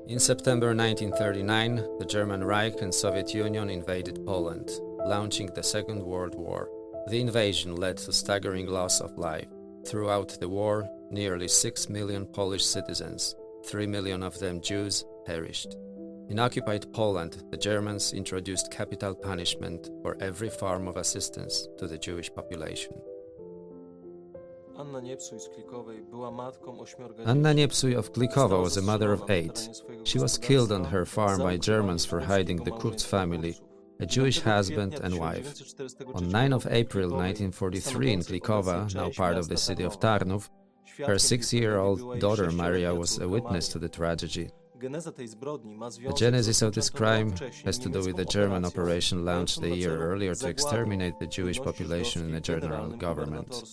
In September 1939, the German Reich and Soviet Union invaded Poland, launching the Second World War. The invasion led to staggering loss of life. Throughout the war, nearly 6 million Polish citizens, 3 million of them Jews, perished. In occupied Poland, the Germans introduced capital punishment for every form of assistance to the Jewish population. Anna Niepsuj of Klikowa was a mother of 8. She was killed on her farm by Germans for hiding the Kurz family, a Jewish husband and wife. On 9 of April 1943 in Klikowa, now part of the city of Tarnów, her 6-year-old daughter Maria was a witness to the tragedy. The genesis of this crime has to do with the German operation launched a year earlier to exterminate the Jewish population in the general government.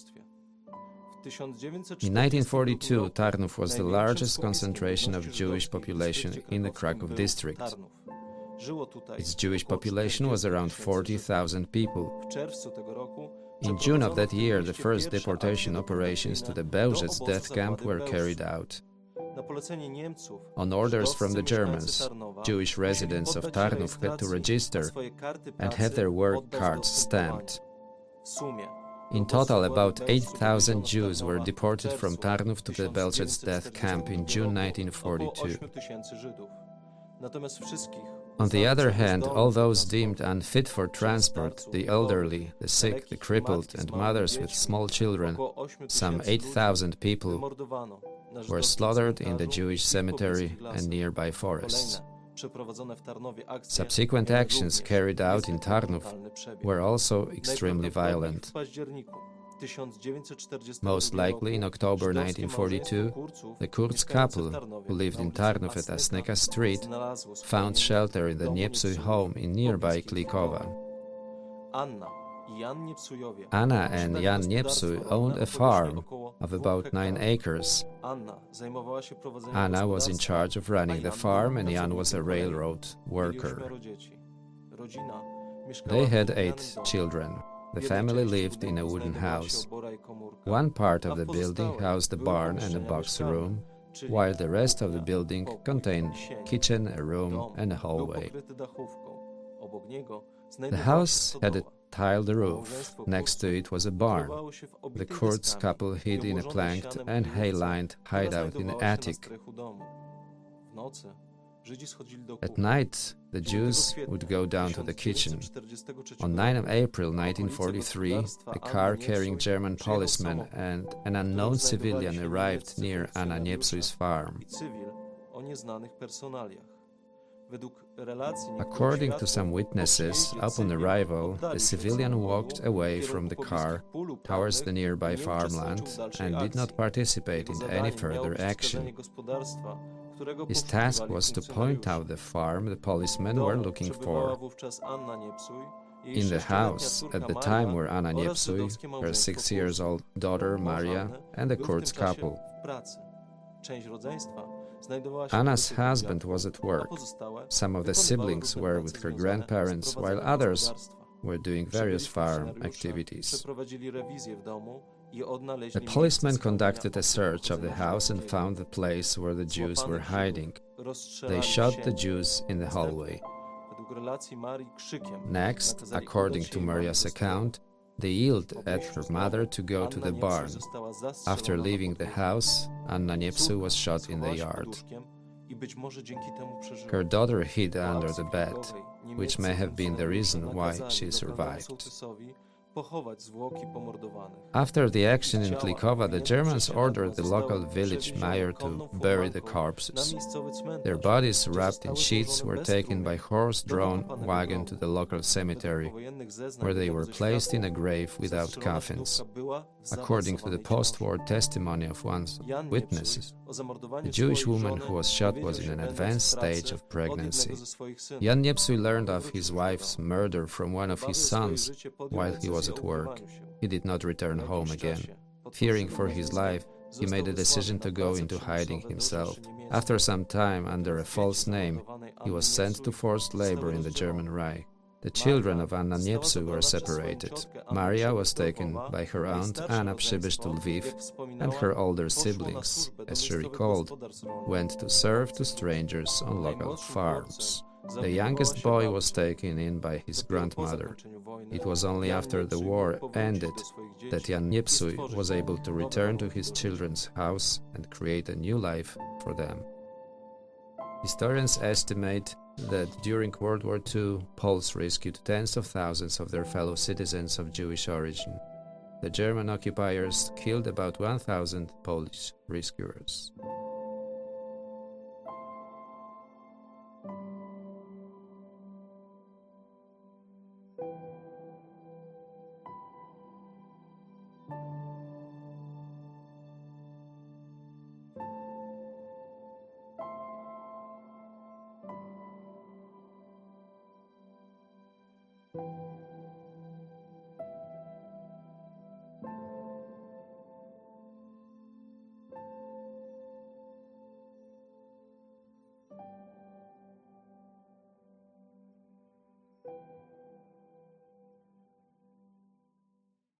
In 1942, Tarnów was the largest concentration of Jewish population in the Kraków district. Its Jewish population was around 40,000 people. In June of that year, the first deportation operations to the Bełżec death camp were carried out. On orders from the Germans, Jewish residents of Tarnów had to register and have their work cards stamped. In total, about 8,000 Jews were deported from Tarnów to the Bełżec death camp in June 1942. On the other hand, all those deemed unfit for transport, the elderly, the sick, the crippled, and mothers with small children, some 8,000 people, were slaughtered in the Jewish cemetery and nearby forests. Subsequent actions carried out in Tarnów were also extremely violent. Most likely in October 1942, the Kurz couple, who lived in Tarnów at Asneka Street, found shelter in the Niepsuj home in nearby Klikowa. Anna and Jan Niepsuj owned a farm of about 9 acres. Anna was in charge of running the farm and Jan was a railroad worker. They had 8 children. The family lived in a wooden house. One part of the building housed a barn and a box room, while the rest of the building contained a kitchen, a room, and a hallway. The house had a tiled roof. Next to it was a barn. The Kurz couple hid in a planked and hay-lined hideout in the attic. At night, the Jews would go down to the kitchen. On 9 of April 1943, a car carrying German policemen and an unknown civilian arrived near Anna Niepsuj's farm. According to some witnesses, upon arrival, the civilian walked away from the car towards the nearby farmland and did not participate in any further action. His task was to point out the farm the policemen were looking for. In the house at the time were Anna Niepsuj, her 6-year-old daughter Maria, and the Kurz couple. Anna's husband was at work. Some of the siblings were with her grandparents, while others were doing various farm activities. The policemen conducted a search of the house and found the place where the Jews were hiding. They shot the Jews in the hallway. Next, according to Maria's account, they yelled at her mother to go to the barn. After leaving the house, Anna Niepsuj was shot in the yard. Her daughter hid under the bed, which may have been the reason why she survived. After the action in Klikowa, the Germans ordered the local village mayor to bury the corpses. Their bodies, wrapped in sheets, were taken by horse-drawn wagon to the local cemetery, where they were placed in a grave without coffins. According to the post-war testimony of one witness, the Jewish woman who was shot was in an advanced stage of pregnancy. Jan Niepsuj learned of his wife's murder from one of his sons while he was at work. He did not return home again. Fearing for his life, he made a decision to go into hiding himself. After some time, under a false name, he was sent to forced labor in the German Reich. The children of Anna Niepsu were separated. Maria was taken by her aunt Anna Przybysz to Lviv, and her older siblings, as she recalled, went to serve to strangers on local farms. The youngest boy was taken in by his grandmother. It was only after the war ended that Jan Niepsu was able to return to his children's house and create a new life for them. Historians estimate that during World War II, Poles rescued tens of thousands of their fellow citizens of Jewish origin. The German occupiers killed about 1,000 Polish rescuers.